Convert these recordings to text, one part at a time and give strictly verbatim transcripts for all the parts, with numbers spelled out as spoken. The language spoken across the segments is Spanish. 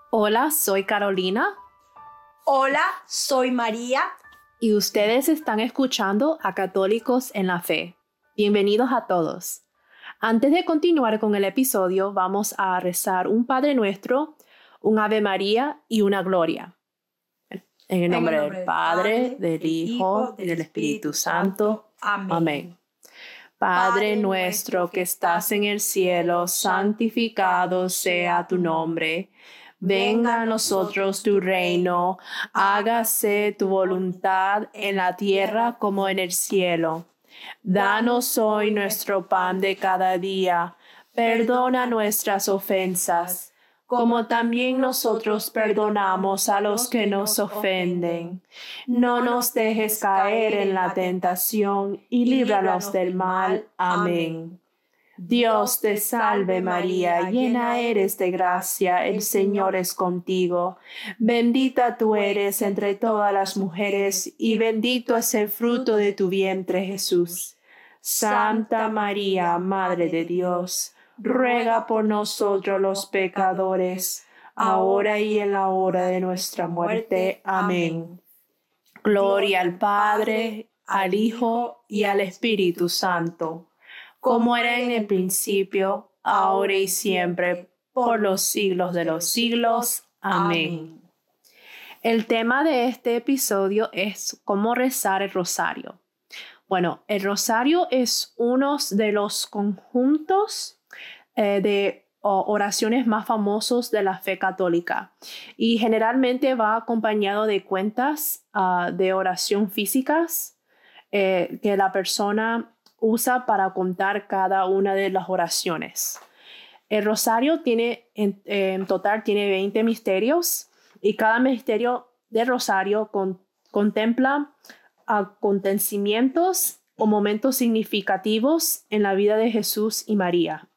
Hola, soy Carolina. Hola, soy María. Y ustedes están escuchando a Católicos en la Fe. Bienvenidos a todos. Antes de continuar con el episodio, vamos a rezar un Padre Nuestro, un Ave María y una Gloria. En el nombre, en el nombre del Padre, del, del Hijo y del Espíritu Santo. Amén. Amén. Padre nuestro que estás en el cielo, santificado sea tu nombre. Venga a nosotros tu reino, hágase tu voluntad en la tierra como en el cielo. Danos hoy nuestro pan de cada día, perdona nuestras ofensas, como también nosotros perdonamos a los que nos ofenden. No nos dejes caer en la tentación y líbranos del mal. Amén. Dios te salve María, llena eres de gracia, el Señor es contigo. Bendita tú eres entre todas las mujeres, y bendito es el fruto de tu vientre, Jesús. Santa María, Madre de Dios, ruega por nosotros los pecadores, ahora y en la hora de nuestra muerte. Amén. Gloria al Padre, al Hijo y al Espíritu Santo, como era en el principio, ahora y siempre, por los siglos de los siglos. Amén. El tema de este episodio es cómo rezar el rosario. Bueno, el rosario es uno de los conjuntos eh, de oraciones más famosos de la fe católica y generalmente va acompañado de cuentas uh, de oración físicas eh, que la persona usa para contar cada una de las oraciones. El rosario tiene, en, en total tiene veinte misterios y cada misterio del rosario con, contempla acontecimientos o momentos significativos en la vida de Jesús y María.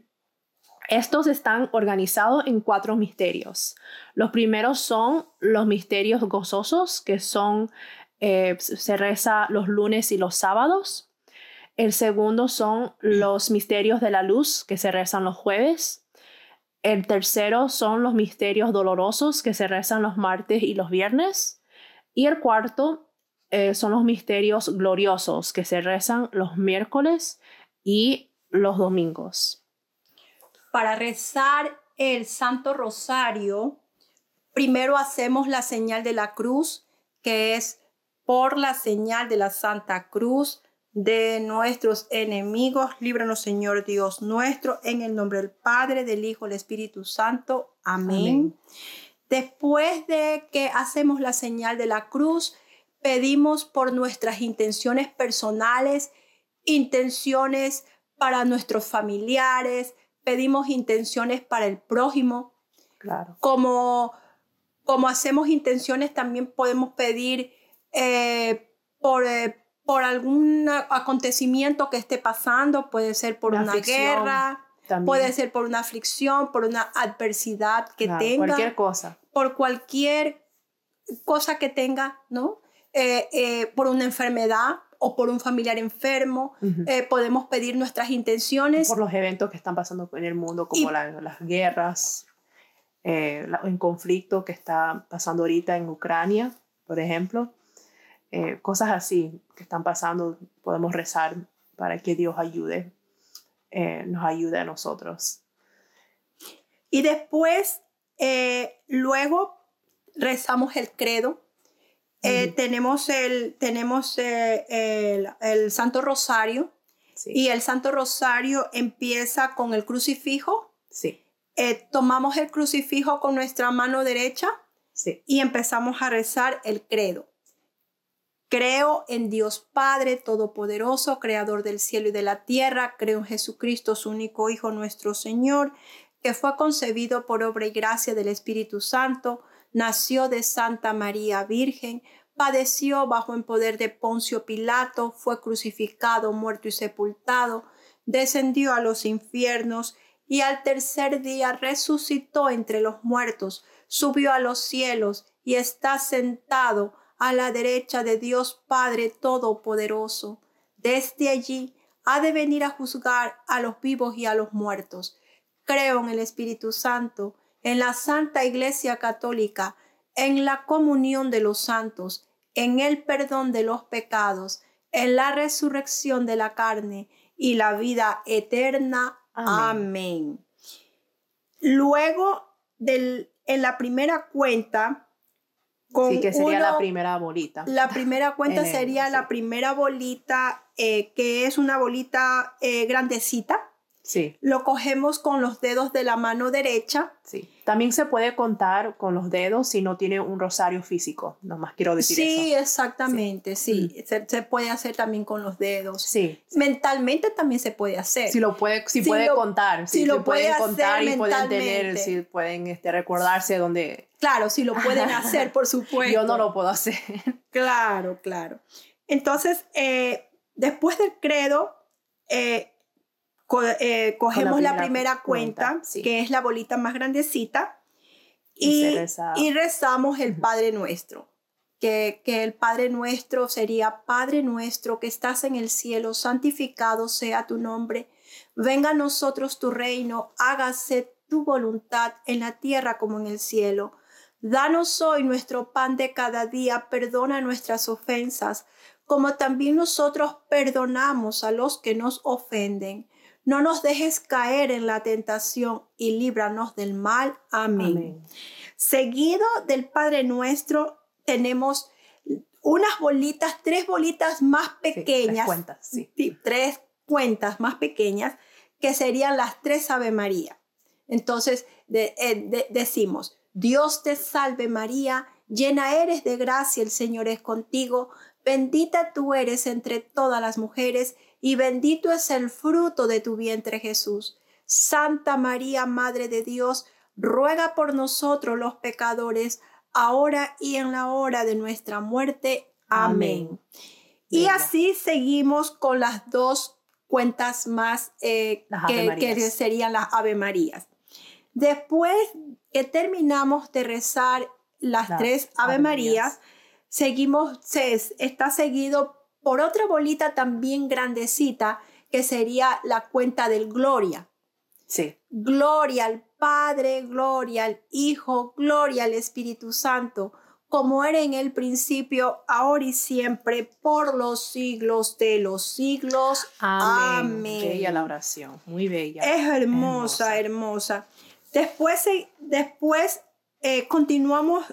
Estos están organizados en cuatro misterios. Los primeros son los misterios gozosos, que son, eh, se reza los lunes y los sábados. El segundo son los misterios de la luz, que se rezan los jueves. El tercero son los misterios dolorosos, que se rezan los martes y los viernes. Y el cuarto eh, son los misterios gloriosos, que se rezan los miércoles y los domingos. Para rezar el Santo Rosario, primero hacemos la señal de la cruz, que es por la señal de la Santa Cruz de nuestros enemigos, líbranos, Señor Dios nuestro, en el nombre del Padre, del Hijo, del Espíritu Santo. Amén. Amén. Después de que hacemos la señal de la cruz, pedimos por nuestras intenciones personales, intenciones para nuestros familiares, pedimos intenciones para el prójimo. Claro. Como, como hacemos intenciones, también podemos pedir eh, por... Eh, por algún acontecimiento que esté pasando, puede ser por una, una guerra, también. Puede ser por una aflicción, por una adversidad que claro, tenga. Cualquier cosa. Por cualquier cosa que tenga, ¿no? Eh, eh, por una enfermedad o por un familiar enfermo, uh-huh. eh, podemos pedir nuestras intenciones. Por los eventos que están pasando en el mundo, como y, la, las guerras, eh, la, el conflicto que está pasando ahorita en Ucrania, por ejemplo. Eh, cosas así que están pasando, podemos rezar para que Dios ayude, eh, nos ayude a nosotros. Y después, eh, luego rezamos el credo. Eh, uh-huh. Tenemos el, tenemos, eh, el, el Santo Rosario. Sí. Y el Santo Rosario empieza con el crucifijo. Sí. Eh, tomamos el crucifijo con nuestra mano derecha. Sí. Y empezamos a rezar el credo. Creo en Dios Padre Todopoderoso, Creador del cielo y de la tierra. Creo en Jesucristo, su único Hijo, nuestro Señor, que fue concebido por obra y gracia del Espíritu Santo, nació de Santa María Virgen, padeció bajo el poder de Poncio Pilato, fue crucificado, muerto y sepultado, descendió a los infiernos y al tercer día resucitó entre los muertos, subió a los cielos y está sentado a la derecha de Dios Padre Todopoderoso. Desde allí ha de venir a juzgar a los vivos y a los muertos. Creo en el Espíritu Santo, en la Santa Iglesia Católica, en la comunión de los santos, en el perdón de los pecados, en la resurrección de la carne y la vida eterna. Amén. Amén. Luego, del, en la primera cuenta, con sí, que sería uno, la primera bolita. La primera cuenta el, sería sí. la primera bolita, eh, que es una bolita eh, grandecita. Sí. Lo cogemos con los dedos de la mano derecha. Sí. También se puede contar con los dedos si no tiene un rosario físico. Nomás quiero decir sí, eso. Sí, exactamente. Sí, sí. Mm. Se, se puede hacer también con los dedos. Sí. Mentalmente también se puede hacer. Si lo puede, si si puede lo, contar. Si, si lo pueden puede contar y pueden mentalmente. tener, si pueden este, recordarse dónde. Claro, si lo pueden hacer, por supuesto. Yo no lo puedo hacer. Claro, claro. Entonces, eh, después del credo, eh, Co eh, cogemos la primera, la primera cuenta, cuenta sí. que es la bolita más grandecita, y, y, reza. y rezamos el Padre Nuestro, que, que el Padre Nuestro sería: Padre nuestro que estás en el cielo, santificado sea tu nombre, venga a nosotros tu reino, hágase tu voluntad en la tierra como en el cielo. Danos hoy nuestro pan de cada día, perdona nuestras ofensas, como también nosotros perdonamos a los que nos ofenden. No nos dejes caer en la tentación y líbranos del mal. Amén. Amén. Seguido del Padre Nuestro tenemos unas bolitas, tres bolitas más pequeñas. Sí, tres cuentas, sí. Sí, tres cuentas más pequeñas que serían las tres Ave María. Entonces de, eh, de, decimos: Dios te salve María, llena eres de gracia, el Señor es contigo. Bendita tú eres entre todas las mujeres y bendito es el fruto de tu vientre Jesús. Santa María, Madre de Dios, ruega por nosotros los pecadores, ahora y en la hora de nuestra muerte. Amén. Amén. Y Venga. Así seguimos con las dos cuentas más eh, que, que serían las Ave Marías. Después que terminamos de rezar las la tres Ave, Ave Marías, Marías, seguimos, se, está seguido por otra bolita también grandecita, que sería la cuenta del Gloria. Sí. Gloria al Padre, gloria al Hijo, gloria al Espíritu Santo, como era en el principio, ahora y siempre, por los siglos de los siglos. Amén. Amén. Bella la oración, muy bella. Es hermosa, hermosa. hermosa. Después, después eh, continuamos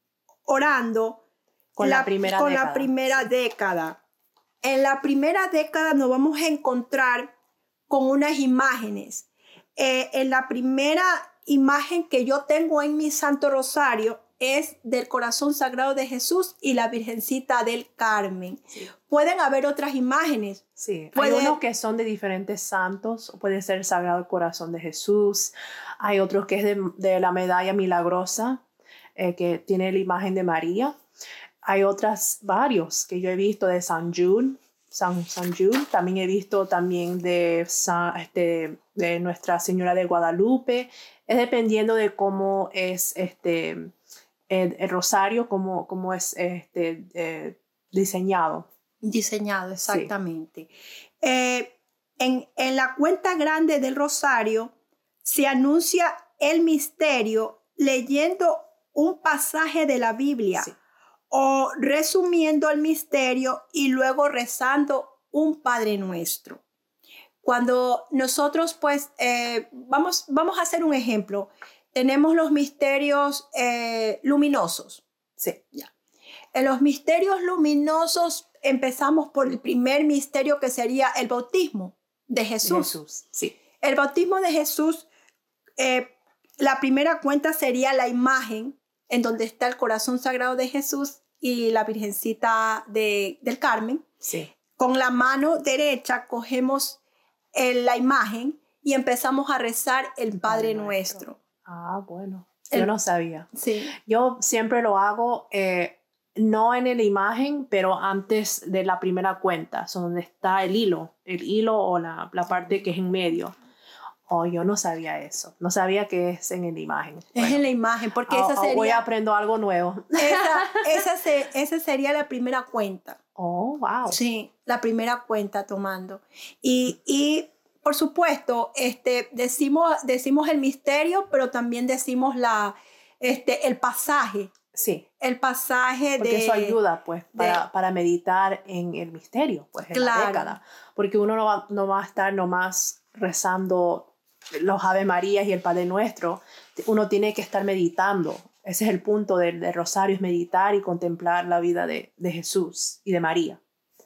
orando con la, la primera con década. la primera sí. década. En la primera década nos vamos a encontrar con unas imágenes. Eh, en la primera imagen que yo tengo en mi Santo Rosario es del Corazón Sagrado de Jesús y la Virgencita del Carmen. Sí. Pueden haber otras imágenes. Sí, Puede... hay unos que son de diferentes santos, puede ser el Sagrado Corazón de Jesús, hay otros que es de, de la medalla milagrosa, eh, que tiene la imagen de María. Hay otras, varios que yo he visto de San Jude, San, San Jude. También he visto también de, San, este, de Nuestra Señora de Guadalupe. Es dependiendo de cómo es este, el, el rosario, cómo, cómo es este, eh, diseñado. Diseñado, exactamente. Sí. Eh, en, en la cuenta grande del rosario se anuncia el misterio leyendo un pasaje de la Biblia. Sí. O resumiendo el misterio y luego rezando un Padre Nuestro. Cuando nosotros pues eh, vamos, vamos a hacer un ejemplo. Tenemos los misterios eh, luminosos. Sí. Ya. En los misterios luminosos empezamos por el primer misterio, que sería el bautismo de Jesús. Jesús, sí. El bautismo de Jesús, eh, la primera cuenta sería la imagen en donde está el Corazón Sagrado de Jesús y la Virgencita de, del Carmen. Sí. Con la mano derecha cogemos el, la imagen y empezamos a rezar el Padre, Padre Nuestro. Nuestro. Ah, bueno. Yo el, no sabía. Sí. Yo siempre lo hago, eh, no en la imagen, pero antes de la primera cuenta, donde está el hilo, el hilo o la, la parte que es en medio. Oh, yo no sabía eso. No sabía que es en la imagen. Es bueno, en la imagen, porque esa sería... Hoy aprendo algo nuevo. Esa, esa, se, esa sería la primera cuenta. Oh, wow. Sí, la primera cuenta tomando. Y, y por supuesto, este, decimos, decimos el misterio, pero también decimos la, este, el pasaje. Sí. El pasaje porque de... eso ayuda, pues, para, de, para meditar en el misterio, pues, en claro. la década. Porque uno no va, no va a estar nomás rezando los Ave Marías y el Padre Nuestro. Uno tiene que estar meditando. Ese es el punto del, del rosario, es meditar y contemplar la vida de, de Jesús y de María.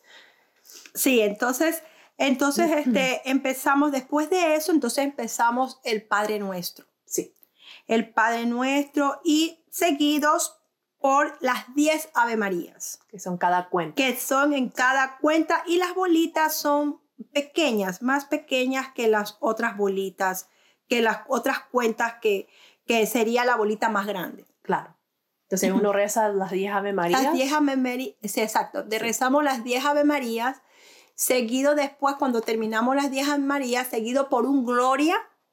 Sí, entonces, entonces este, empezamos, después de eso, entonces empezamos el Padre Nuestro. Sí. El Padre Nuestro y seguidos por las diez Ave Marías. Que son cada cuenta. Que son en cada cuenta y las bolitas son pequeñas, más pequeñas que las otras bolitas, que las otras cuentas que, que sería la bolita más grande. Claro. Entonces uno reza las diez Ave Marías. Las diez Ave Marías, sí, exacto. De sí. Rezamos las diez Ave Marías, seguido después, cuando terminamos las diez Ave Marías, seguido por un Gloria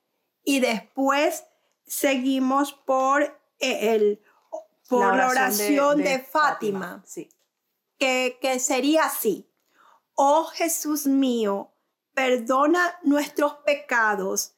y después seguimos por eh, el... por la oración, la oración de, de, de Fátima, Fátima. Sí. Que, que sería así: oh Jesús mío, perdona nuestros pecados,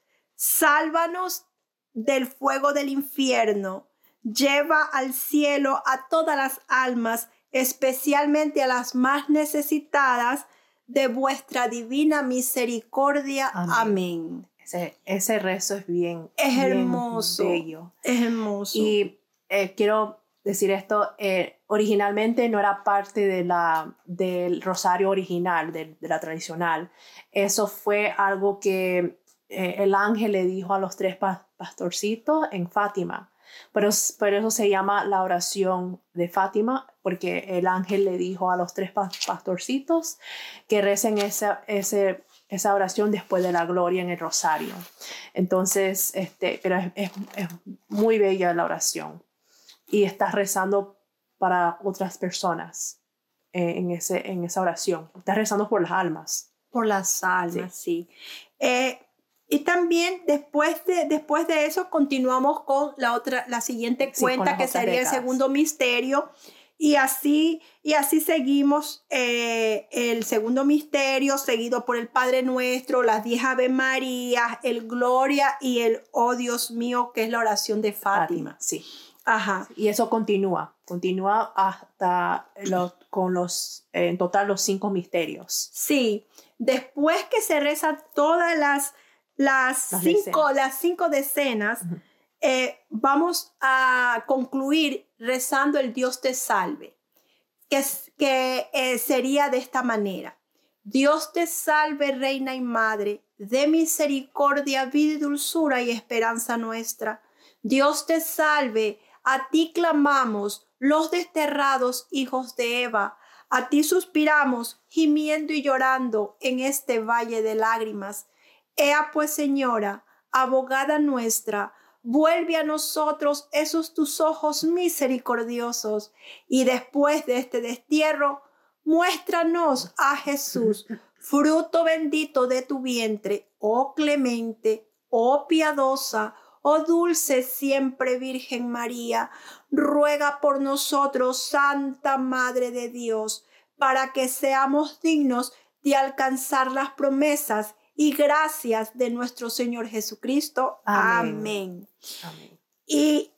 sálvanos del fuego del infierno, lleva al cielo a todas las almas, especialmente a las más necesitadas de vuestra divina misericordia. Amén. Amén. Ese, ese rezo es bien, es bien hermoso, bello. Es hermoso. Y eh, quiero decir esto, eh, originalmente no era parte de la, del rosario original, de, de la tradicional. Eso fue algo que eh, el ángel le dijo a los tres pa- pastorcitos en Fátima. Pero, pero eso se llama la oración de Fátima, porque el ángel le dijo a los tres pa- pastorcitos que recen esa, ese, esa oración después de la gloria en el rosario. Entonces, este, pero es, es, es muy bella la oración. Y estás rezando para otras personas eh, en, ese, en esa oración. Estás rezando por las almas. Por las almas, sí. sí. Eh, y también después de, después de eso continuamos con la, otra, la siguiente sí, cuenta, que sería décadas. El segundo misterio. Y así, y así seguimos eh, el segundo misterio, seguido por el Padre Nuestro, las diez Ave Marías, el Gloria y el Oh Dios mío, que es la oración de Fátima. Fátima sí. Ajá. Y eso continúa, continúa hasta los, con los, eh, en total los cinco misterios. Sí, después que se rezan todas las, las, las, cinco, decenas. las cinco decenas, uh-huh. eh, vamos a concluir rezando el Dios te salve, que, que eh, sería de esta manera: Dios te salve, Reina y Madre, de misericordia, vida y dulzura y esperanza nuestra. Dios te salve, a ti clamamos, los desterrados hijos de Eva. A ti suspiramos, gimiendo y llorando en este valle de lágrimas. Ea pues, Señora, abogada nuestra, vuelve a nosotros esos tus ojos misericordiosos, y después de este destierro, muéstranos a Jesús, fruto bendito de tu vientre, oh clemente, oh piadosa, oh dulce siempre Virgen María. Ruega por nosotros, Santa Madre de Dios, para que seamos dignos de alcanzar las promesas y gracias de nuestro Señor Jesucristo. Amén. Amén. Amén. Y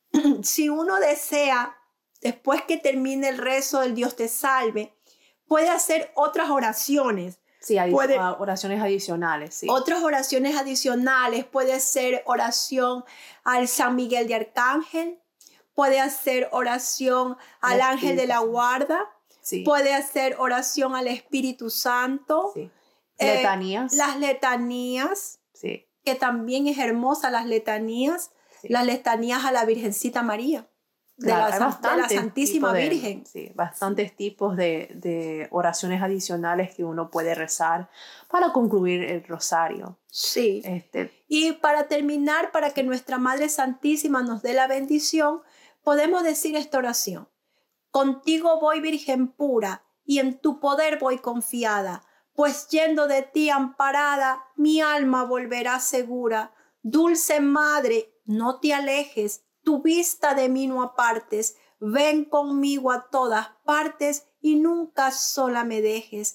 si uno desea, después que termine el rezo del Dios te salve, puede hacer otras oraciones. Sí, hay puede, oraciones adicionales. Sí. Otras oraciones adicionales. Puede ser oración al San Miguel de Arcángel. Puede hacer oración al el ángel de la guarda. Sí. Puede hacer oración al Espíritu Santo. Sí. Letanías. Eh, las letanías. Sí. Que también es hermosa, las letanías. Sí. Las letanías a la Virgencita María. De, claro, la, de la Santísima de, Virgen. Sí, bastantes tipos de, de oraciones adicionales que uno puede rezar para concluir el rosario. Sí. Este. Y para terminar, para que nuestra Madre Santísima nos dé la bendición, podemos decir esta oración: contigo voy, Virgen pura, y en tu poder voy confiada, pues yendo de ti amparada, mi alma volverá segura. Dulce Madre, no te alejes, tu vista de mí no apartes, ven conmigo a todas partes y nunca sola me dejes.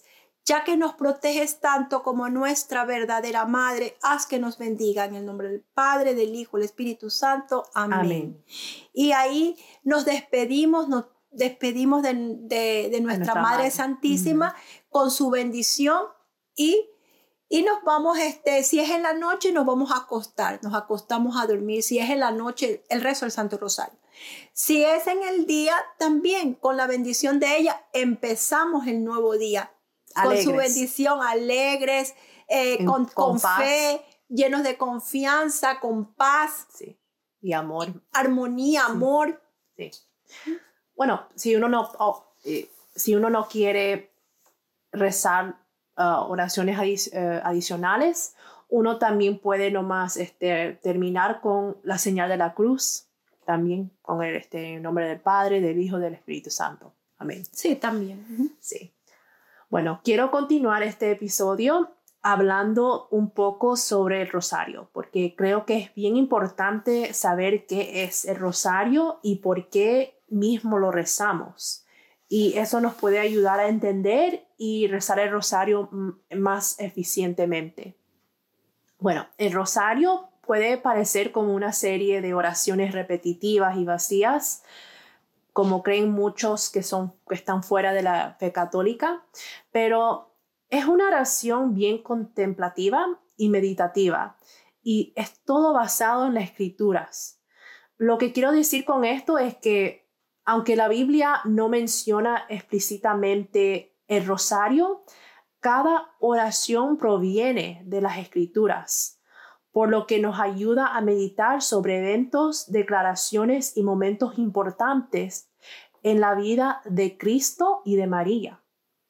Ya que nos proteges tanto como nuestra verdadera Madre, haz que nos bendiga en el nombre del Padre, del Hijo, del Espíritu Santo. Amén. Amén. Y ahí nos despedimos, nos despedimos de, de, de nuestra, nuestra Madre, Madre Santísima uh-huh. con su bendición y, y nos vamos, este, si es en la noche, nos vamos a acostar, nos acostamos a dormir. Si es en la noche, el rezo del Santo Rosario. Si es en el día, también con la bendición de ella, empezamos el nuevo día. Alegres. Con su bendición, alegres, eh, con, con, con fe, llenos de confianza, con paz. Sí. Y amor. Armonía, sí. amor. Sí. Bueno, si uno no, oh, eh, si uno no quiere rezar uh, oraciones adi- uh, adicionales, uno también puede nomás este, terminar con la señal de la cruz, también con el este, nombre del Padre, del Hijo, del Espíritu Santo. Amén. Sí, también. Uh-huh. Sí. Bueno, quiero continuar este episodio hablando un poco sobre el rosario, porque creo que es bien importante saber qué es el rosario y por qué mismo lo rezamos. Y eso nos puede ayudar a entender y rezar el rosario más eficientemente. Bueno, el rosario puede parecer como una serie de oraciones repetitivas y vacías, como creen muchos que, son, que están fuera de la fe católica, pero es una oración bien contemplativa y meditativa, y es todo basado en las Escrituras. Lo que quiero decir con esto es que, aunque la Biblia no menciona explícitamente el rosario, cada oración proviene de las Escrituras, por lo que nos ayuda a meditar sobre eventos, declaraciones y momentos importantes en la vida de Cristo y de María.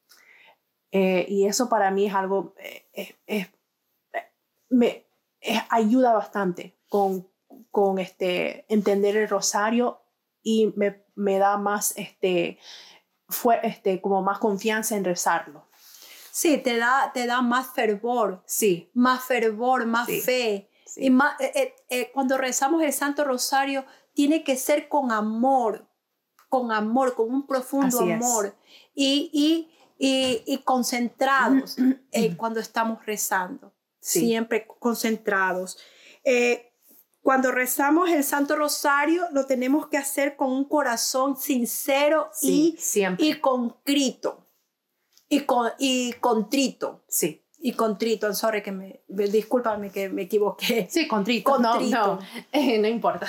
Eh, y eso para mí es algo, eh, eh, eh, me eh, ayuda bastante con, con este, entender el rosario y me, me da más, este, fue, este, como más confianza en rezarlo. Sí, te da, te da más fervor. Sí. Más fervor, más sí. fe. Sí. Y más, eh, eh, cuando rezamos el Santo Rosario, tiene que ser con amor, con amor, con un profundo Así amor. Es. Y, y, y, y concentrados eh, cuando estamos rezando. Sí. Siempre concentrados. Eh, cuando rezamos el Santo Rosario, lo tenemos que hacer con un corazón sincero sí, y, siempre. y concrito. Y, con, y contrito. Sí. Y contrito, sorry, que me, discúlpame que me equivoqué. Sí, contrito. contrito. No, no, eh, no importa.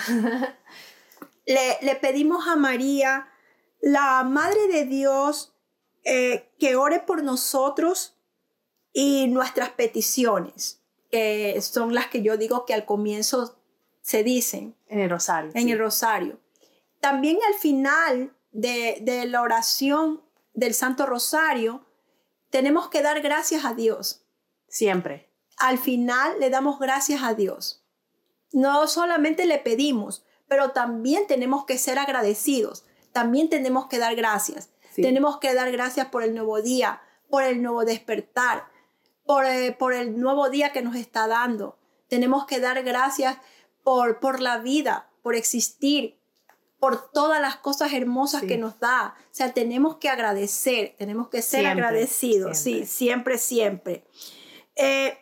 le, le pedimos a María, la Madre de Dios, eh, que ore por nosotros y nuestras peticiones, que son las que yo digo que al comienzo se dicen. En el rosario. En sí. el rosario. También al final de, de la oración del Santo Rosario, tenemos que dar gracias a Dios. Siempre. Al final le damos gracias a Dios. No solamente le pedimos, pero también tenemos que ser agradecidos. También tenemos que dar gracias. Sí. Tenemos que dar gracias por el nuevo día, por el nuevo despertar, por, eh, por el nuevo día que nos está dando. Tenemos que dar gracias por, por la vida, por existir, por todas las cosas hermosas sí. que nos da. O sea, tenemos que agradecer, tenemos que ser siempre, agradecidos. Siempre. Sí, siempre, siempre. Eh,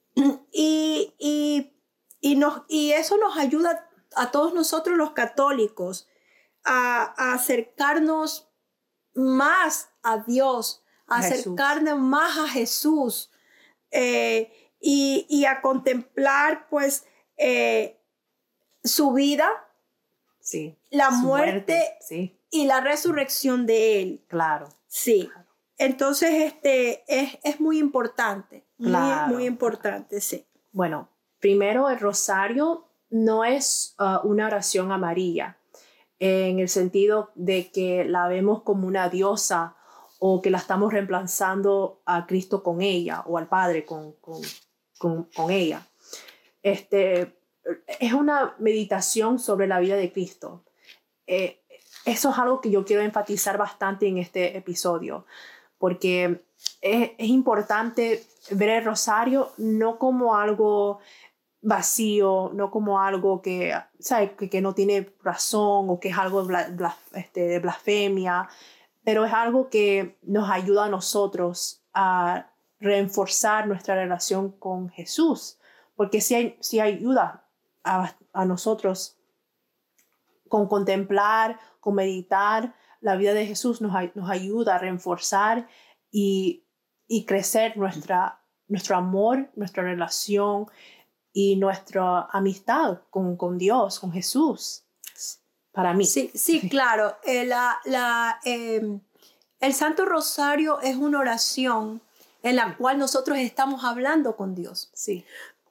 y, y, y, nos, y eso nos ayuda a todos nosotros los católicos a, a acercarnos más a Dios, a, a acercarnos Jesús. más a Jesús eh, y, y a contemplar pues eh, su vida, sí. la su muerte, muerte sí. y la resurrección de Él. Claro. Sí. Claro. Entonces este, es, es muy importante. Claro. Muy, muy importante, sí. Bueno, primero el rosario no es uh, una oración a María, en el sentido de que la vemos como una diosa o que la estamos reemplazando a Cristo con ella o al Padre con, con, con, con ella. Este, es una meditación sobre la vida de Cristo. Eh, eso es algo que yo quiero enfatizar bastante en este episodio, porque es, es importante ver el rosario no como algo vacío, no como algo que, ¿sabes? Que, que no tiene razón o que es algo bla, bla, este, de blasfemia, pero es algo que nos ayuda a nosotros a reforzar nuestra relación con Jesús, porque si hay, si ayuda a, a nosotros con contemplar, con meditar la vida de Jesús, nos, nos ayuda a reforzar y, y crecer nuestra, nuestro amor, nuestra relación y nuestra amistad con, con Dios, con Jesús. Para mí. Sí, sí, claro. Eh, la, la, eh, el Santo Rosario es una oración en la cual nosotros estamos hablando con Dios. Sí.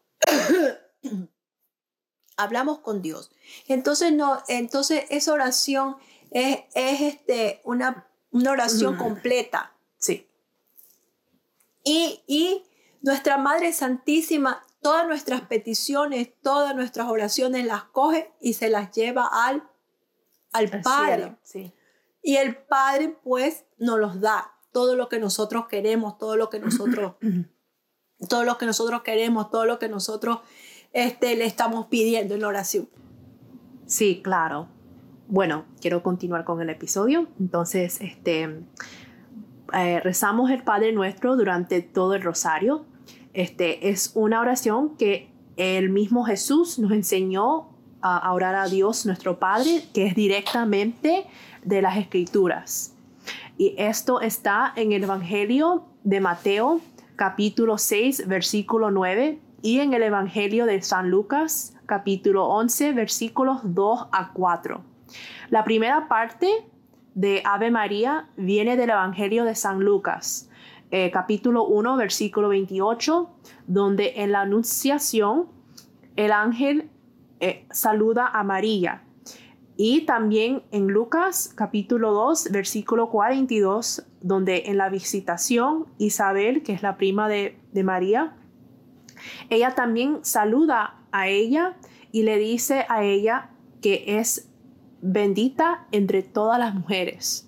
Hablamos con Dios. Entonces, no, entonces esa oración es, es este, una, una oración completa. Sí. Y, y nuestra Madre Santísima, todas nuestras peticiones, todas nuestras oraciones las coge y se las lleva al al Padre. Sí. Y el Padre pues nos los da todo lo que nosotros queremos, todo lo que nosotros todo lo que nosotros queremos, todo lo que nosotros este, le estamos pidiendo en la oración. Sí, claro. Bueno, quiero continuar con el episodio. Entonces, este, eh, rezamos el Padre Nuestro durante todo el rosario. Este, es una oración que el mismo Jesús nos enseñó a orar a Dios nuestro Padre, que es directamente de las Escrituras. Y esto está en el Evangelio de Mateo, capítulo seis, versículo nueve, y en el Evangelio de San Lucas, capítulo once, versículos dos a cuatro. La primera parte de Ave María viene del Evangelio de San Lucas, eh, capítulo uno, versículo veintiocho, donde en la Anunciación el ángel Eh, saluda a María. Y también en Lucas capítulo dos versículo cuarenta y dos, donde en la visitación Isabel, que es la prima de, de María, ella también saluda a ella y le dice a ella que es bendita entre todas las mujeres.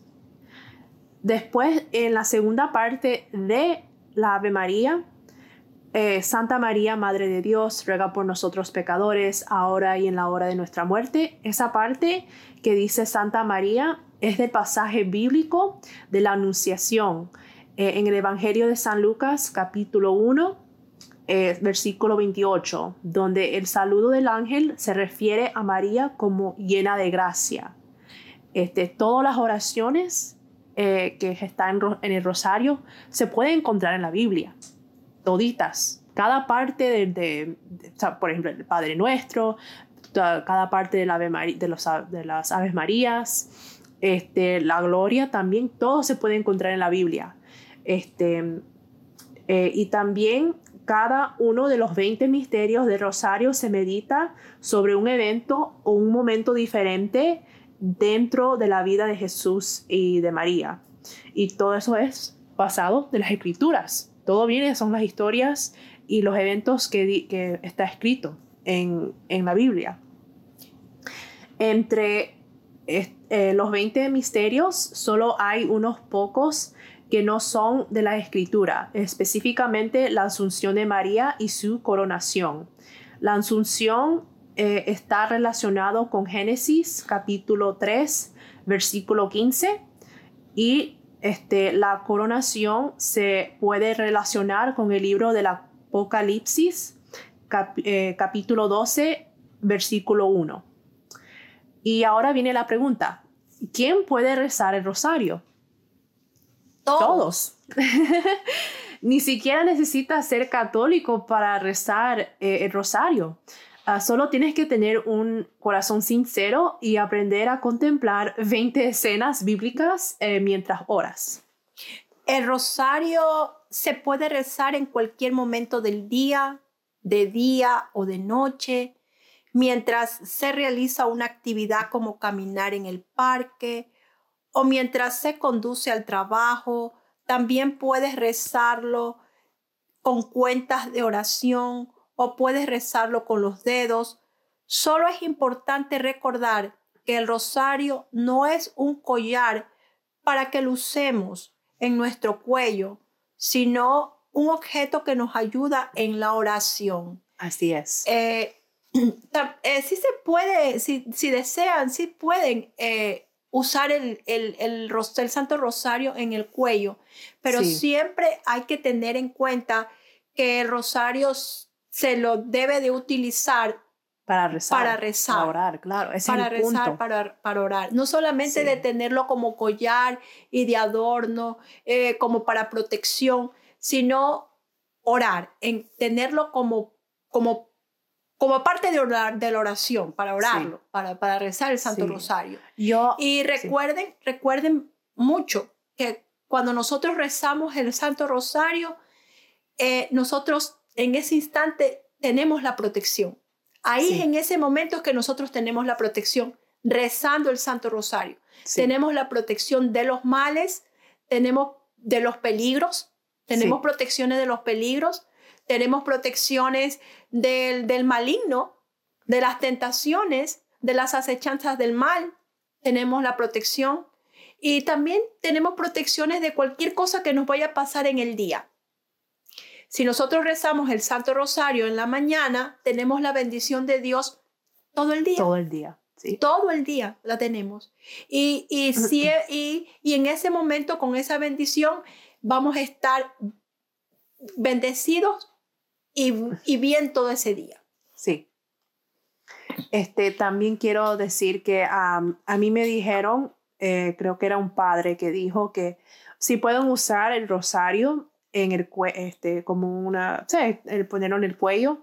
Después, en la segunda parte de la Ave María, Eh, Santa María, Madre de Dios, ruega por nosotros pecadores, ahora y en la hora de nuestra muerte. Esa parte que dice Santa María es del pasaje bíblico de la Anunciación, eh, en el Evangelio de San Lucas, capítulo uno, eh, versículo veintiocho, donde el saludo del ángel se refiere a María como llena de gracia. Este, todas las oraciones eh, que están en, en el rosario se pueden encontrar en la Biblia. Toditas, cada parte de, de, de, por ejemplo, el Padre Nuestro, toda, cada parte de, la Ave María, de, los, de las Aves Marías, este, la Gloria también, todo se puede encontrar en la Biblia. Este, eh, y también cada uno de los veinte misterios del Rosario se medita sobre un evento o un momento diferente dentro de la vida de Jesús y de María. Y todo eso es basado de las Escrituras. Todo viene, son las historias y los eventos que, que está escrito en, en la Biblia. Entre eh, los veinte misterios, solo hay unos pocos que no son de la Escritura, específicamente la Asunción de María y su coronación. La Asunción eh, está relacionado con Génesis, capítulo tres, versículo quince, y Este, la coronación se puede relacionar con el libro del Apocalipsis, cap, eh, capítulo doce, versículo uno. Y ahora viene la pregunta, ¿quién puede rezar el rosario? Todos. Todos. Ni siquiera necesitas ser católico para rezar eh, el rosario. Uh, solo tienes que tener un corazón sincero y aprender a contemplar veinte escenas bíblicas eh, mientras oras. El rosario se puede rezar en cualquier momento del día, de día o de noche, mientras se realiza una actividad como caminar en el parque o mientras se conduce al trabajo. También puedes rezarlo con cuentas de oración o puedes rezarlo con los dedos. Solo es importante recordar que el rosario no es un collar para que lo usemos en nuestro cuello, sino un objeto que nos ayuda en la oración. Así es. Eh, eh, sí se puede, si, si desean, sí pueden eh, usar el, el, el, ros- el Santo Rosario en el cuello, pero Sí. siempre hay que tener en cuenta que el rosario s- se lo debe de utilizar Para rezar. para rezar. Para orar, claro. Ese para es el punto. rezar, para, para orar. No solamente Sí. de tenerlo como collar y de adorno, eh, como para protección, sino orar, en tenerlo como, como, como parte de, orar, de la oración, para orarlo, Sí. para, para rezar el Santo Sí. Rosario. Yo, Y recuerden, sí. recuerden mucho que cuando nosotros rezamos el Santo Rosario, eh, nosotros en ese instante tenemos la protección. Ahí sí. en ese momento es que nosotros tenemos la protección, rezando el Santo Rosario. Sí. Tenemos la protección de los males, tenemos de los peligros, tenemos Sí. protecciones de los peligros, tenemos protecciones del, del maligno, de las tentaciones, de las acechanzas del mal, tenemos la protección y también tenemos protecciones de cualquier cosa que nos vaya a pasar en el día. Si nosotros rezamos el Santo Rosario en la mañana, tenemos la bendición de Dios todo el día. Todo el día, sí. Todo el día la tenemos. Y, y, si, y, y en ese momento, con esa bendición, vamos a estar bendecidos y, y bien todo ese día. Sí. Este, también quiero decir que um, a mí me dijeron, eh, creo que era un padre que dijo que si pueden usar el rosario en el cue- este, como una, sí, el ponerlo en el cuello,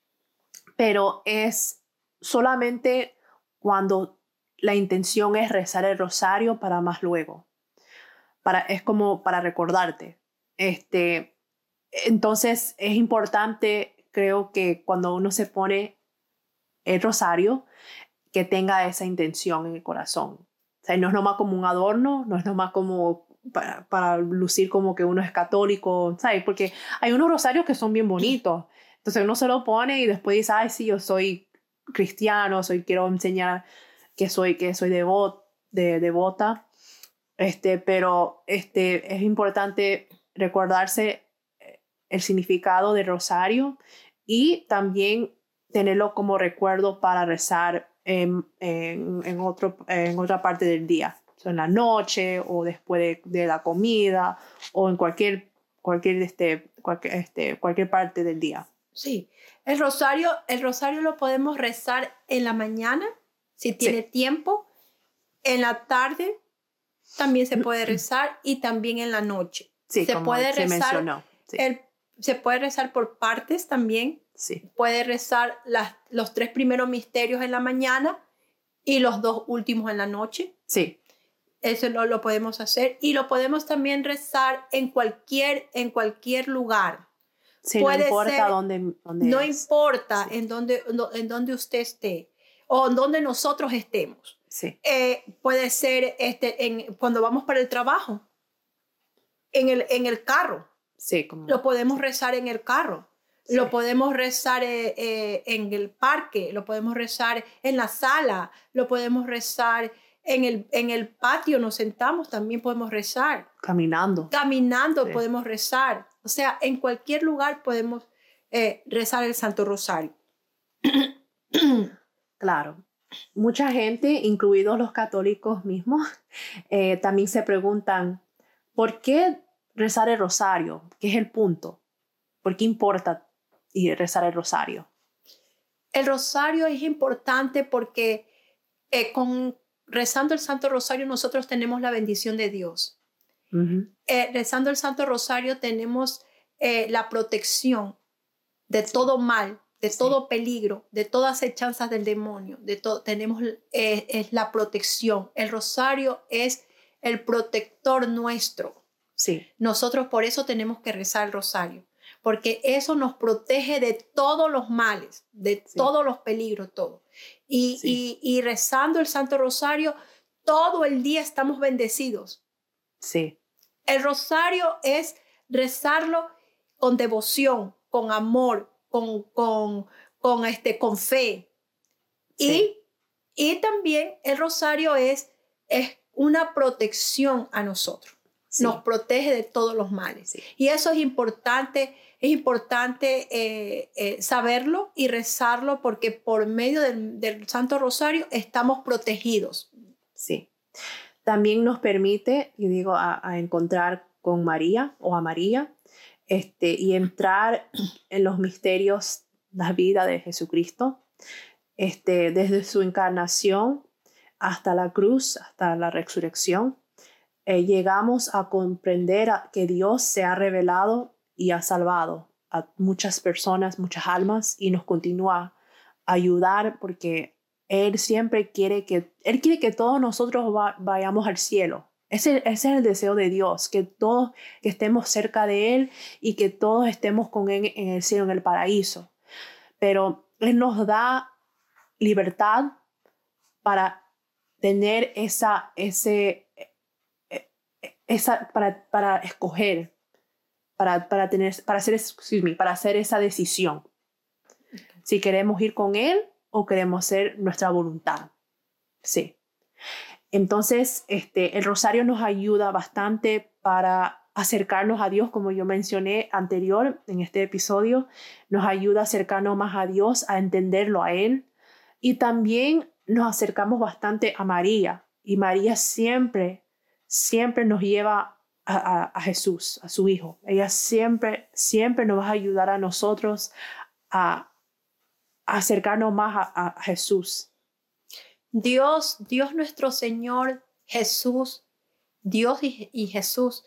pero es solamente cuando la intención es rezar el rosario para más luego. Para, es como para recordarte. Este, entonces es importante, creo que cuando uno se pone el rosario, que tenga esa intención en el corazón. O sea, no es nomás como un adorno, no es nomás como para, para lucir como que uno es católico, ¿sabes? Porque hay unos rosarios que son bien bonitos. Entonces uno se lo pone y después dice, ay, sí, yo soy cristiano, soy, quiero enseñar que soy, que soy devot, de, devota. Este, pero este, es importante recordarse el significado del rosario y también tenerlo como recuerdo para rezar en, en, en, otro, en otra parte del día, o sea, en la noche o después de, de la comida o en cualquier, cualquier, este, cualquier, este, cualquier parte del día. Sí, el rosario, el rosario lo podemos rezar en la mañana, si tiene Sí. tiempo, en la tarde también se puede rezar y también en la noche. Sí, se como puede se rezar mencionó. Sí. el, se puede rezar por partes también. Sí. Puede rezar las, los tres primeros misterios en la mañana y los dos últimos en la noche. Sí. Eso lo, lo podemos hacer y lo podemos también rezar en cualquier, en cualquier lugar. Sí, puede no importa ser, dónde, dónde no es. importa Sí. en dónde, en dónde usted esté o en dónde nosotros estemos. Sí. Eh, puede ser este, en, cuando vamos para el trabajo, en el, en el carro. Sí, como, lo podemos sí. rezar en el carro. Sí. Lo podemos rezar eh, eh, en el parque, lo podemos rezar en la sala, lo podemos rezar en el, en el patio, nos sentamos, también podemos rezar. Caminando. Caminando Sí. podemos rezar. O sea, en cualquier lugar podemos eh, rezar el Santo Rosario. Claro. Mucha gente, incluidos los católicos mismos, eh, también se preguntan, ¿por qué rezar el rosario? ¿Qué es el punto? ¿Por qué importa y rezar el rosario? El rosario es importante porque eh, con, rezando el Santo Rosario nosotros tenemos la bendición de Dios. Uh-huh. Eh, rezando el Santo Rosario tenemos eh, la protección de sí. todo mal, de sí. todo peligro, de todas acechanzas del demonio. De to- tenemos eh, es la protección. El rosario es el protector nuestro. Sí. Nosotros por eso tenemos que rezar el rosario, porque eso nos protege de todos los males, de sí. todos los peligros, todo. Y, sí. y, y rezando el Santo Rosario, todo el día estamos bendecidos. Sí. El rosario es rezarlo con devoción, con amor, con, con, con, este, con fe. Sí. Y, y también el rosario es, es una protección a nosotros. Sí. Nos protege de todos los males. Sí. Y eso es importante, es importante eh, eh, saberlo y rezarlo porque por medio del, del Santo Rosario estamos protegidos. Sí. También nos permite, yo digo, a, a encontrar con María o a María este, y entrar en los misterios de la vida de Jesucristo, este, desde su encarnación hasta la cruz, hasta la resurrección. Eh, llegamos a comprender a, que Dios se ha revelado y ha salvado a muchas personas, muchas almas, y nos continúa a ayudar porque Él siempre quiere que, Él quiere que todos nosotros va, vayamos al cielo. Ese, ese es el deseo de Dios, que todos que estemos cerca de Él y que todos estemos con Él en el cielo, en el paraíso. Pero Él nos da libertad para tener esa, ese, esa para, para escoger, para, para, tener, para, hacer, excuse me, para hacer esa decisión. Si queremos ir con Él o queremos hacer nuestra voluntad. Sí. Entonces, este, el rosario nos ayuda bastante para acercarnos a Dios, como yo mencioné anterior en este episodio. Nos ayuda a acercarnos más a Dios, a entenderlo a Él. Y también nos acercamos bastante a María. Y María siempre, siempre nos lleva a, a, a Jesús, a su Hijo. Ella siempre, siempre nos va a ayudar a nosotros a, a acercarnos más a, a Jesús. Dios, Dios nuestro Señor, Jesús, Dios y, y Jesús,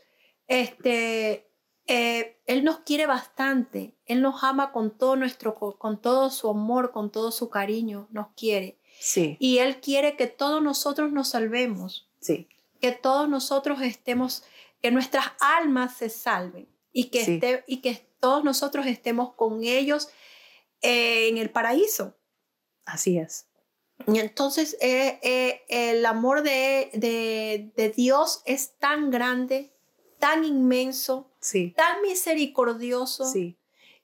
este, eh, Él nos quiere bastante. Él nos ama con todo nuestro, con todo su amor, con todo su cariño, nos quiere. Sí. Y Él quiere que todos nosotros nos salvemos. Sí. Que todos nosotros estemos, que nuestras almas se salven y que, Sí. esté, y que todos nosotros estemos con ellos eh, en el paraíso. Así es. Y entonces eh, eh, el amor de, de, de Dios es tan grande, tan inmenso, sí. tan misericordioso, sí.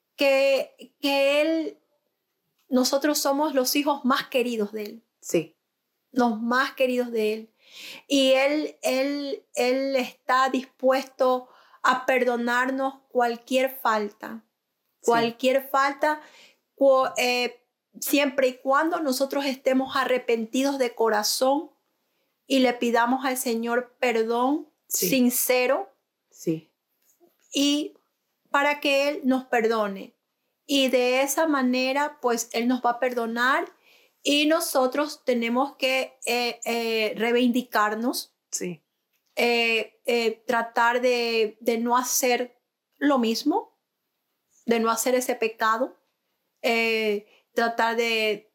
que, que Él, nosotros somos los hijos más queridos de Él. Sí. Los más queridos de Él. Y Él, él, él está dispuesto a perdonarnos cualquier falta. Sí. Cualquier falta, cu- eh, siempre y cuando nosotros estemos arrepentidos de corazón y le pidamos al Señor perdón sí. sincero sí. y para que Él nos perdone. Y de esa manera, pues Él nos va a perdonar y nosotros tenemos que eh, eh, reivindicarnos, sí. eh, eh, tratar de, de no hacer lo mismo, de no hacer ese pecado, eh, tratar de,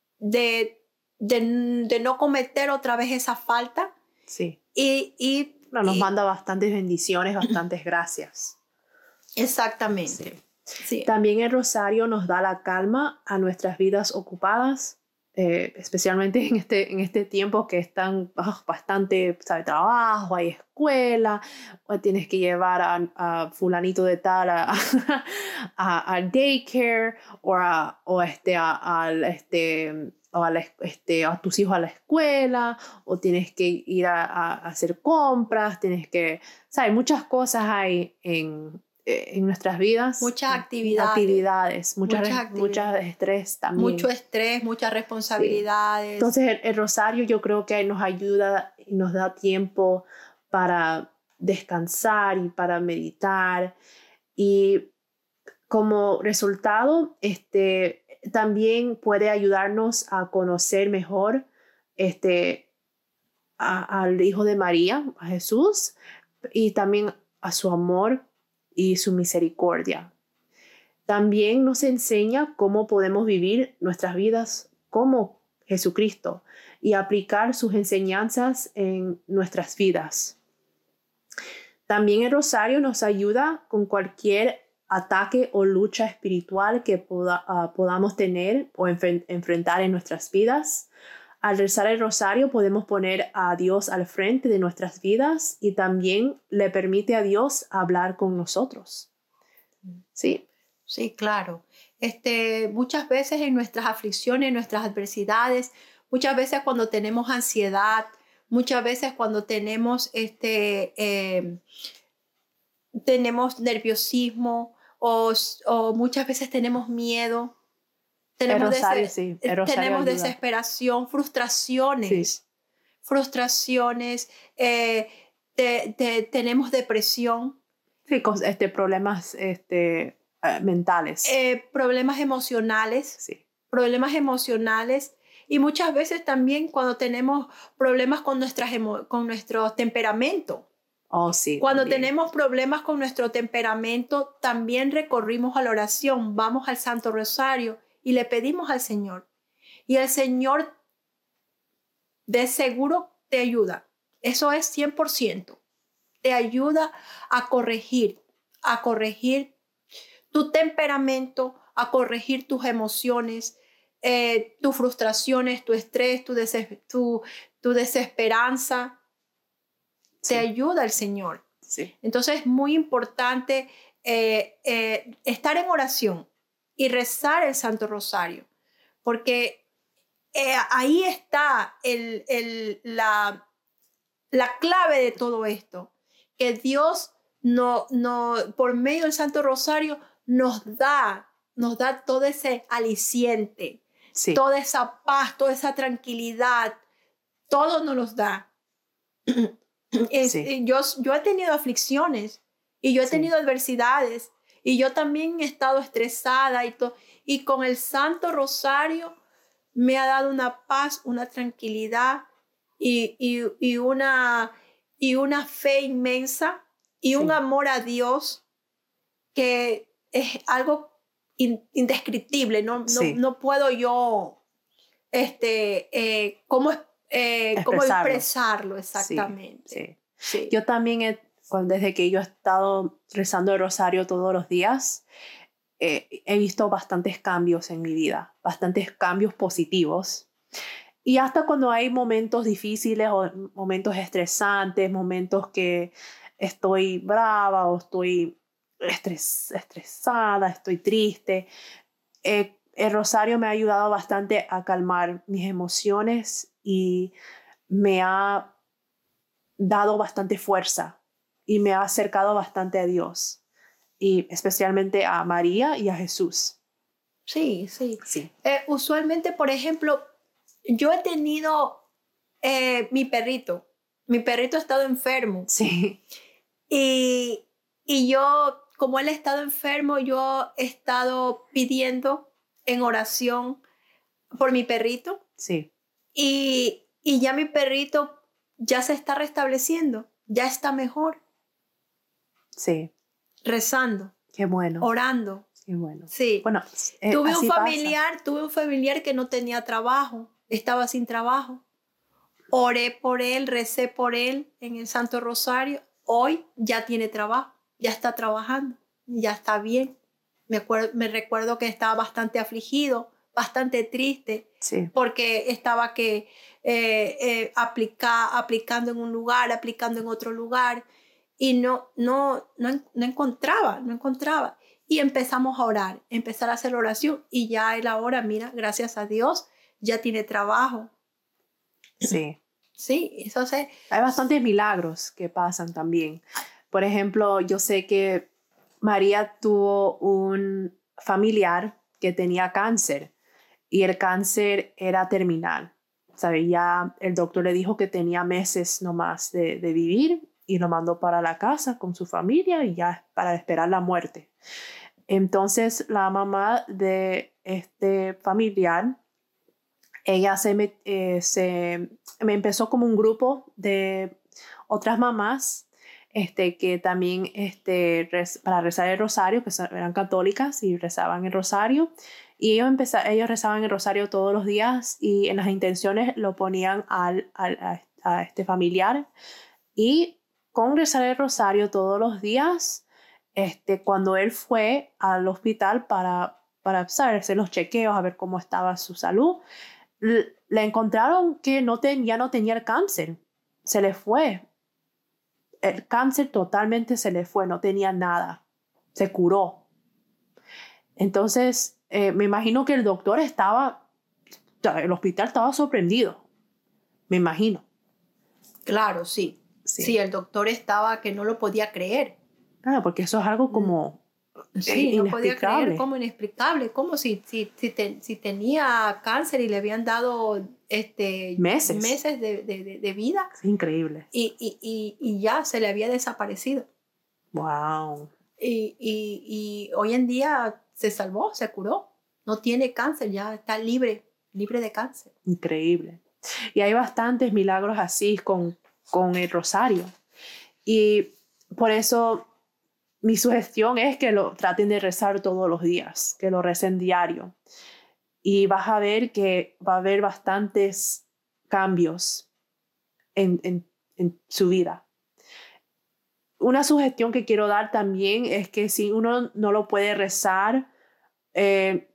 de, de, de no cometer otra vez esa falta. Sí. Y, y, no, nos y, manda bastantes bendiciones, bastantes gracias. Exactamente. Sí. Sí. También el rosario nos da la calma a nuestras vidas ocupadas, eh, especialmente en este, en este tiempo que están oh, bastante, ¿sabe? Trabajo, hay escuela, o tienes que llevar a, a fulanito de tal a, a, a daycare o a, o este, a, a, este, o a, la, este, a tus hijos a la escuela, o tienes que ir a, a, a hacer compras, tienes que, ¿sabes? Muchas cosas hay en... en nuestras vidas. Muchas actividades. actividades muchas, muchas res, actividades. Muchas estrés también. Mucho estrés, muchas responsabilidades. Sí. Entonces el, el rosario yo creo que nos ayuda y nos da tiempo para descansar y para meditar. Y como resultado, este, también puede ayudarnos a conocer mejor este, a, al Hijo de María, a Jesús, y también a su amor y su misericordia. También nos enseña cómo podemos vivir nuestras vidas como Jesucristo y aplicar sus enseñanzas en nuestras vidas. También el rosario nos ayuda con cualquier ataque o lucha espiritual que poda, uh, podamos tener o enfren- enfrentar en nuestras vidas. Al rezar el rosario podemos poner a Dios al frente de nuestras vidas y también le permite a Dios hablar con nosotros. Sí. Sí, claro. Este, muchas veces en nuestras aflicciones, en nuestras adversidades, muchas veces cuando tenemos ansiedad, muchas veces cuando tenemos, este, eh, tenemos nerviosismo o, o muchas veces tenemos miedo. Tenemos, el rosario, des- sí. El rosario tenemos ayuda. desesperación, frustraciones. Sí. frustraciones, eh, te, te, tenemos depresión. Sí, con, este, problemas este, eh, mentales. Eh, problemas emocionales. Sí. Problemas emocionales. Y muchas veces también cuando tenemos problemas con, nuestras emo- con nuestro temperamento. Oh, sí. Cuando también. tenemos problemas con nuestro temperamento, también recorrimos a la oración, vamos al Santo Rosario y le pedimos al Señor. Y el Señor de seguro te ayuda. Eso es cien por ciento. Te ayuda a corregir, a corregir tu temperamento, a corregir tus emociones, eh, tus frustraciones, tu estrés, tu, des- tu, tu desesperanza. Sí. Te ayuda el Señor. Sí. Entonces es muy importante eh, eh, estar en oración y rezar el Santo Rosario, porque eh, ahí está el, el, la, la clave de todo esto, que Dios no, no, por medio del Santo Rosario nos da, nos da todo ese aliciente, Sí. toda esa paz, toda esa tranquilidad, todo nos los da. Es, Sí. yo, yo he tenido aflicciones y yo he Sí. tenido adversidades y yo también he estado estresada y, to, y con el Santo Rosario me ha dado una paz, una tranquilidad y, y, y, una, y una fe inmensa y Sí. un amor a Dios que es algo in, indescriptible. No, Sí. no, no puedo yo este, eh, cómo Eh, cómo expresarlo exactamente. Sí, sí. Sí. Yo también, he, desde que yo he estado rezando el rosario todos los días, eh, he visto bastantes cambios en mi vida, bastantes cambios positivos. Y hasta cuando hay momentos difíciles o momentos estresantes, momentos que estoy brava o estoy estres, estresada, estoy triste, eh, el rosario me ha ayudado bastante a calmar mis emociones y me ha dado bastante fuerza y me ha acercado bastante a Dios y especialmente a María y a Jesús. Sí, sí. sí. Eh, usualmente, por ejemplo, yo he tenido eh, mi perrito. Mi perrito ha estado enfermo. Sí. Y, y yo, como él ha estado enfermo, yo he estado pidiendo en oración por mi perrito. Sí. Y, y ya mi perrito ya se está restableciendo, ya está mejor. Sí. Rezando. Qué bueno. Orando. Qué bueno. Sí. Bueno, eh, tuve así un familiar, pasa. tuve un familiar que no tenía trabajo, estaba sin trabajo. Oré por él, recé por él en el Santo Rosario. Hoy ya tiene trabajo, ya está trabajando, ya está bien. Me, acuerdo, me recuerdo que estaba bastante afligido, bastante triste, sí. porque estaba que eh, eh, aplica, aplicando en un lugar, aplicando en otro lugar, y no, no, no, no encontraba, no encontraba. Y empezamos a orar, empezar a hacer oración, y ya él ahora, mira, gracias a Dios, ya tiene trabajo. Sí. Sí, eso se... Hay bastantes milagros que pasan también. Por ejemplo, yo sé que María tuvo un familiar que tenía cáncer y el cáncer era terminal. ¿Sabe? Ya el doctor le dijo que tenía meses nomás de, de vivir y lo mandó para la casa con su familia y ya para esperar la muerte. Entonces la mamá de este familiar, ella se me, eh, se me empezó como un grupo de otras mamás este, que también este, rez, para rezar el rosario, que eran católicas y rezaban el rosario. Y ellos, empezar, ellos rezaban el rosario todos los días y en las intenciones lo ponían al, al, a, a este familiar. Y con rezar el rosario todos los días, este, cuando él fue al hospital para, para ¿sabes? hacer los chequeos, a ver cómo estaba su salud, le encontraron que no ten, ya no tenía el cáncer. Se le fue. El cáncer totalmente se le fue, no tenía nada. Se curó. Entonces, eh, me imagino que el doctor estaba, el hospital estaba sorprendido. Me imagino. Claro, sí. Sí, sí el doctor estaba que no lo podía creer. Claro, porque eso es algo como Sí, no podía creer cómo inexplicable, como si, si, si, te, si tenía cáncer y le habían dado este, meses, meses de, de, de vida. Es increíble. Y, y, y, y ya se le había desaparecido. Wow. Y, y, y hoy en día se salvó, se curó. No tiene cáncer, ya está libre, libre de cáncer. Increíble. Y hay bastantes milagros así con, con el rosario. Y por eso mi sugestión es que lo traten de rezar todos los días, que lo recen diario. Y vas a ver que va a haber bastantes cambios en, en, en su vida. Una sugestión que quiero dar también es que si uno no lo puede rezar eh,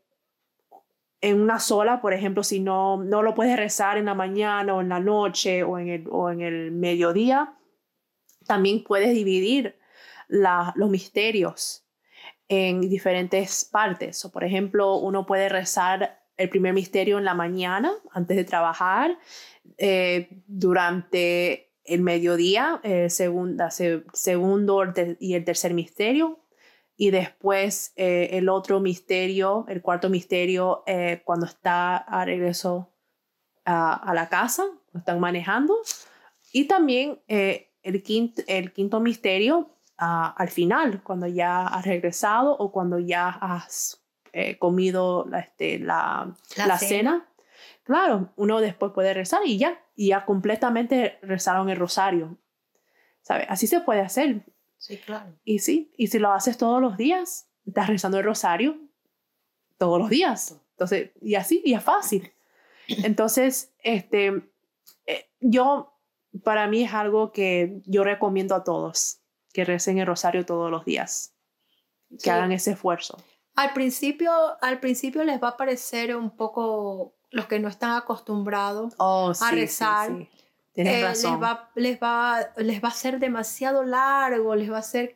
en una sola, por ejemplo, si no, no lo puedes rezar en la mañana o en la noche o en el, o en el mediodía, también puedes dividir la, los misterios en diferentes partes. O, por ejemplo, uno puede rezar el primer misterio en la mañana antes de trabajar, eh, durante el mediodía, el segunda, se, segundo y el tercer misterio, y después eh, el otro misterio, el cuarto misterio, eh, cuando está a regreso a, a la casa, lo están manejando, y también eh, el, quinto, el quinto misterio uh, al final, cuando ya has regresado o cuando ya has eh, comido la, este, la, la, la cena. cena. Claro, uno después puede rezar y ya, y ya completamente rezaron el rosario. ¿Sabe? Así se puede hacer. Sí, claro. Y sí, y si lo haces todos los días, estás rezando el rosario todos los días. Entonces, y así, y es fácil. Entonces, este, eh, yo, para mí es algo que yo recomiendo a todos, que recen el rosario todos los días, que sí. hagan ese esfuerzo. Al principio, al principio les va a parecer un poco, los que no están acostumbrados oh, a sí, rezar, sí, sí. Tienes eh, razón. Les va, les, va, les va a ser demasiado largo, les va a ser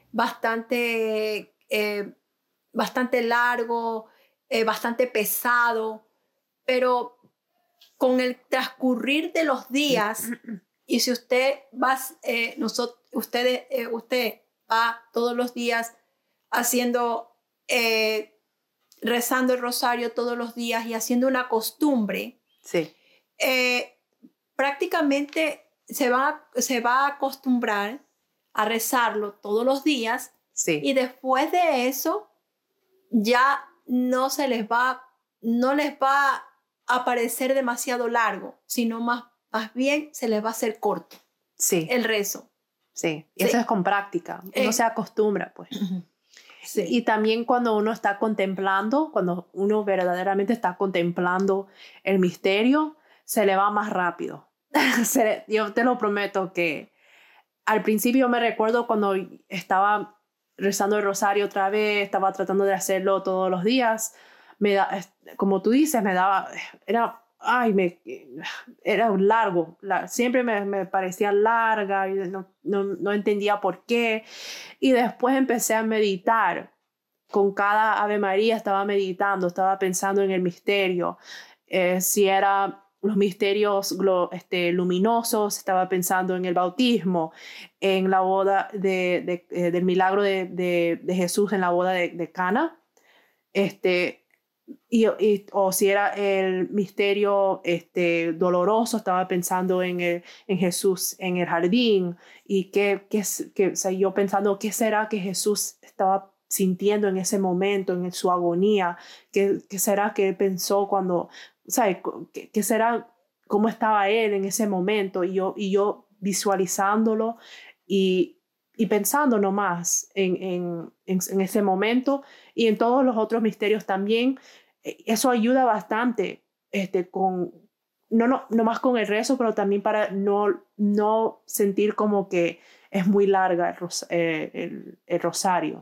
bastante, eh, bastante largo, eh, bastante pesado, pero con el transcurrir de los días, y si usted va, eh, nosotros, ustedes, eh, usted va todos los días haciendo, eh, rezando el rosario todos los días y haciendo una costumbre, sí. eh, prácticamente se va, se va a acostumbrar a rezarlo todos los días, sí. y después de eso ya no se les va, no les va a parecer demasiado largo, sino más, más bien se les va a hacer corto sí. el rezo. Sí, y sí. eso es con práctica, uno eh. se acostumbra pues. Sí. Y también cuando uno está contemplando, cuando uno verdaderamente está contemplando el misterio, se le va más rápido. se, yo te lo prometo que al principio me recuerdo cuando estaba rezando el rosario otra vez, estaba tratando de hacerlo todos los días, me da, como tú dices, me daba, era, ay, me, era largo, la, siempre me, me parecía larga y no, no, no entendía por qué. Y después empecé a meditar. Con cada Ave María estaba meditando, estaba pensando en el misterio. Eh, si era los misterios este, luminosos, estaba pensando en el bautismo, en la boda de, de, eh, del milagro de, de, de Jesús en la boda de, de Cana. Este, y, y, o si era el misterio este, doloroso, estaba pensando en, el, en Jesús en el jardín. Y que, que, que, o sea, yo pensando, ¿qué será que Jesús estaba sintiendo en ese momento, en su agonía? ¿Qué, qué será que él pensó cuando, ¿sabes? ¿Qué, qué será, cómo estaba él en ese momento? Y yo, y yo visualizándolo y, y pensando nomás en, en, en, en ese momento y en todos los otros misterios también. Eso ayuda bastante este, con, no, no, no más con el rezo, pero también para no, no sentir como que es muy larga el, ros, eh, el, el rosario.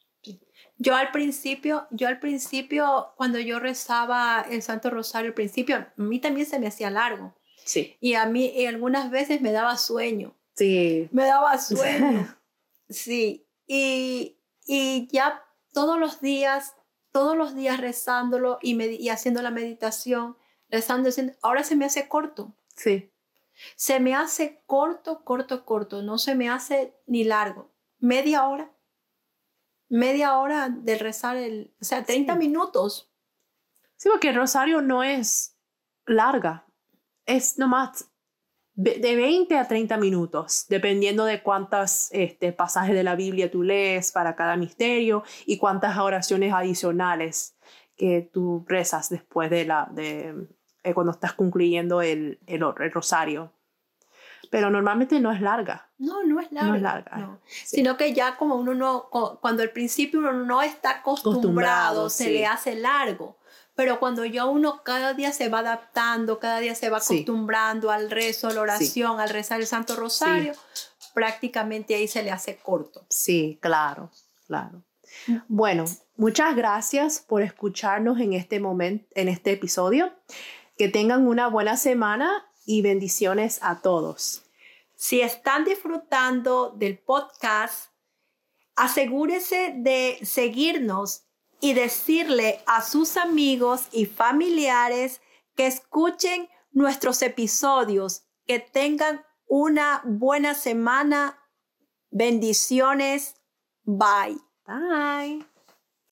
Yo al principio, yo al principio, cuando yo rezaba el Santo Rosario, al principio, a mí también se me hacía largo. Sí. Y a mí y algunas veces me daba sueño. Sí. Me daba sueño. Sí. Y, y ya todos los días, todos los días rezándolo y, med- y haciendo la meditación, rezando, haciendo, ahora se me hace corto. Sí. Se me hace corto, corto, corto. No se me hace ni largo. Media hora. media hora de rezar, el, o sea, treinta Sí. minutos. Sí, porque el rosario no es larga, es nomás ve- de veinte a treinta minutos, dependiendo de cuántos este, pasajes de la Biblia tú lees para cada misterio y cuántas oraciones adicionales que tú rezas después de la, de, eh, cuando estás concluyendo el, el, el rosario. Pero normalmente no es larga. No, no es larga. No es larga. No. Sí. Sino que ya como uno no, cuando al principio uno no está acostumbrado, Acostumbrado, se sí. le hace largo. Pero cuando ya uno cada día se va adaptando, cada día se va Sí. acostumbrando al rezo, a la oración, Sí. al rezar el Santo Rosario, sí. prácticamente ahí se le hace corto. Sí, claro, claro. Bueno, muchas gracias por escucharnos en este momento, en este episodio. Que tengan una buena semana y bendiciones a todos. Si están disfrutando del podcast, asegúrese de seguirnos y decirle a sus amigos y familiares que escuchen nuestros episodios, que tengan una buena semana. Bendiciones. Bye. Bye.